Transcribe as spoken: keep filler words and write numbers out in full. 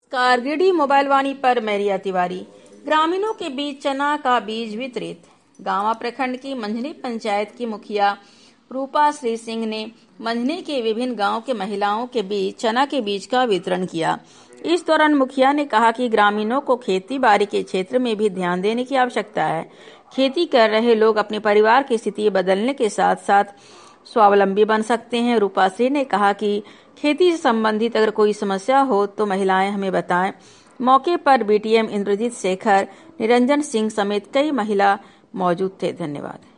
कारगिडी mobile वाणी पर मैरिया तिवारी। ग्रामीणों के बीच चना का बीज वितरित। गांवा प्रखंड की मंझनी पंचायत की मुखिया रूपा श्री सिंह ने मंझनी के विभिन्न गांव के महिलाओं के बीच चना के बीज का वितरण किया। इस दौरान मुखिया ने कहा कि ग्रामीणों को खेती बाड़ी के क्षेत्र में भी ध्यान देने की आवश्यकता है। खेती कर रहे लोग अपने परिवार की स्थिति बदलने के साथ साथ स्वावलंबी बन सकते हैं। रूपा श्री ने कहा कि खेती से संबंधित अगर कोई समस्या हो तो महिलाएं हमें बताएं। मौके पर बीटीएम इंद्रजीत शेखर, निरंजन सिंह समेत कई महिला मौजूद थे। धन्यवाद।